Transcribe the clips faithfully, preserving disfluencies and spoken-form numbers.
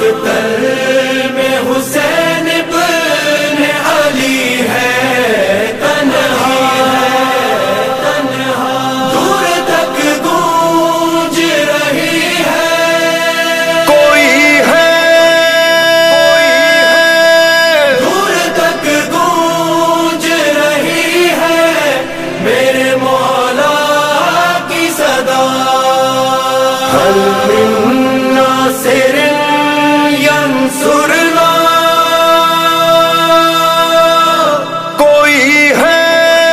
تل میں حسین ابن علی ہے تنہا، دور تک گونج رہی ہے کوئی ہے، دور تک گونج رہی ہے میرے مولا کی صدا۔ حل من ناصر ینصرنا، کوئی ہے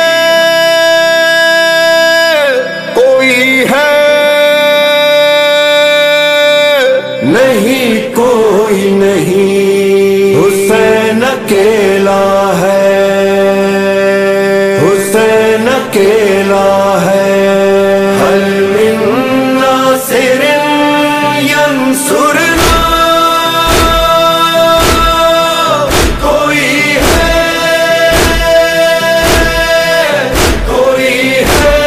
کوئی ہے نہیں کوئی نہیں، حسین اکیلا ہے، حسین اکیلا ہے۔ حل من ناصر ینصرنا، کوئی ہے کوئی ہے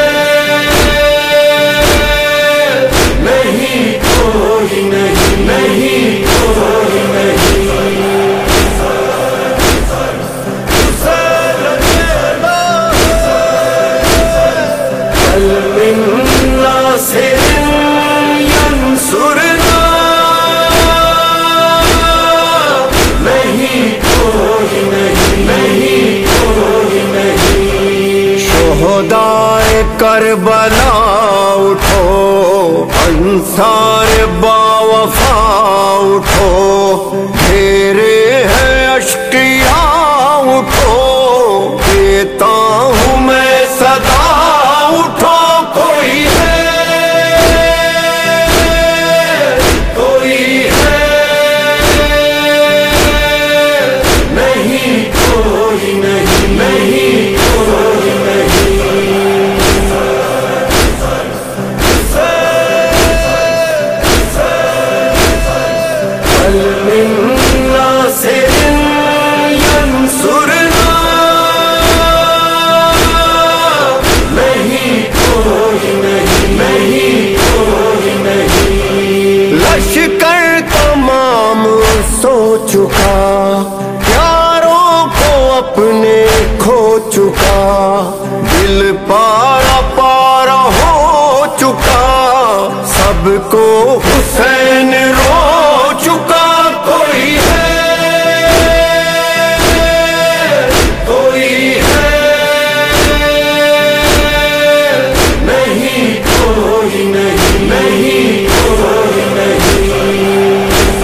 نہیں کوئی نہیں، نہیں کوئی نہیں۔ حل من ناصر ینصرنا، نہیں کوئی نہیں، نہیں کوئی نہیں۔ شہدائے کربلا اٹھو، انصار باوفا اٹھو، میرے ہے اشقیاء اٹھو، دیتا ہوں میں صدا اٹھو، کوئی ہے کوئی ہے نہیں کوئی نہیں، نہیں کوئی نہیں۔ حل من ناصر ینصرنا، نہیں کوئی نہیں، نہیں کوئی نہیں۔ لشکر تمام سو چکا، پیاروں کو اپنے کھو چکا، دل پارا پارا ہو چکا، سب کو حسین رو چکا، کوئی ہے کوئی ہے نہیں کوئی نہیں، نہیں کوئی نہیں۔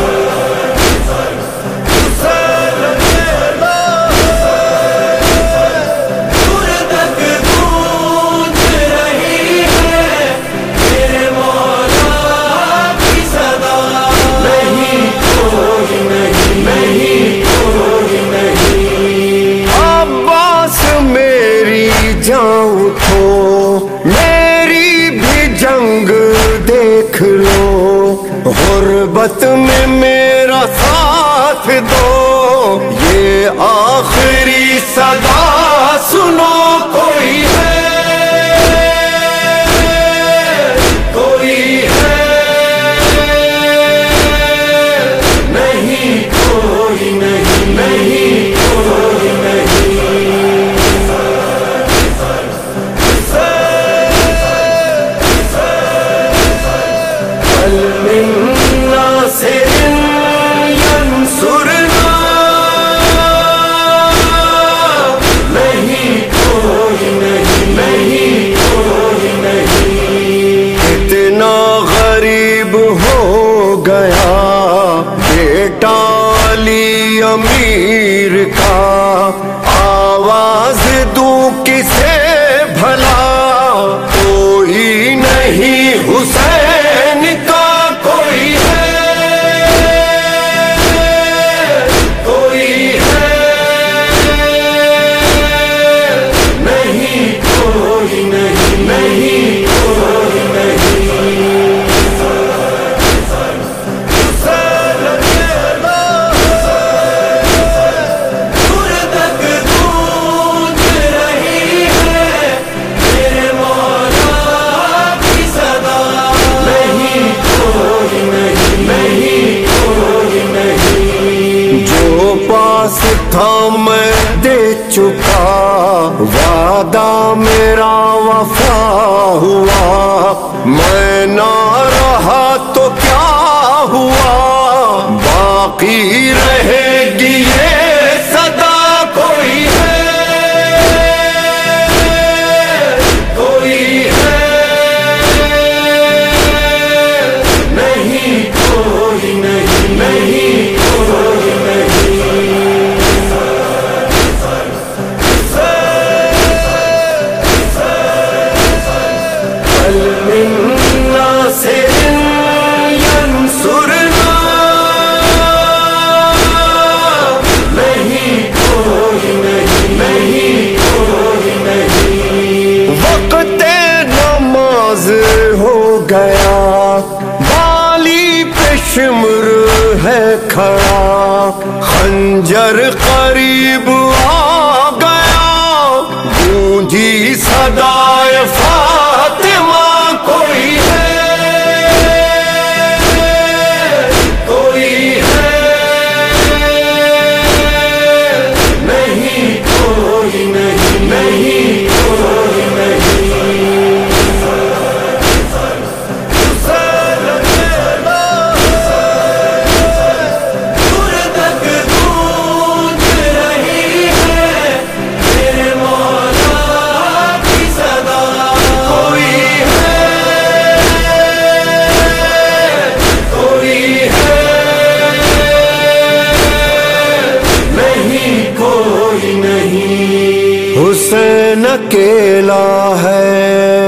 دور تک گونج رہی ہے میرے مولا کی صدا، نہیں کوئی نہیں، نہیں کوئی نہیں۔ عباس میری جان اٹھو، میری بھی جنگ دیکھ لو، غربت میں میرا ساتھ دو، یہ آخری صدا سنو، کوئی ہے کوئی ہے نہیں کوئی نہیں، نہیں کوئی نہیں۔ حل من ناصر ینصرنا، نہیں کوئی نہیں، نہیں کوئی نہیں۔ اتنا غریب ہو گیا بیٹا علی امیر کا، آواز دوں کسے بھلا، کوئی نہیں حسین کا، کوئی ہے کوئی ہے نہیں کوئی نہیں، نہیں کوئی نہیں۔ وعدہ میرا وفا ہوا، میں نہ رہا تو کیا ہوا، باقی رہے گی یہ صدا، کوئی ہے کوئی ہے نہیں، کوئی نہیں نہیں کوئی نہیں، بل من ناصر ینصرنا، نہیں کوئی نہیں نہیں کوئی نہیں، وقت نماز ہو گیا، بالی پشمر ہے کھڑا، خنجر قریب آ گیا، گونجی صدائے فاطمہ، کوئی ہے کوئی ہے نہیں، کوئی نہیں نہیں کوئی نہیں، دور تک گونج رہی ہے میرے مولا کی صدا، کوئی ہے کوئی ہے نہیں کوئی نہیں، حسین اکیلا ہے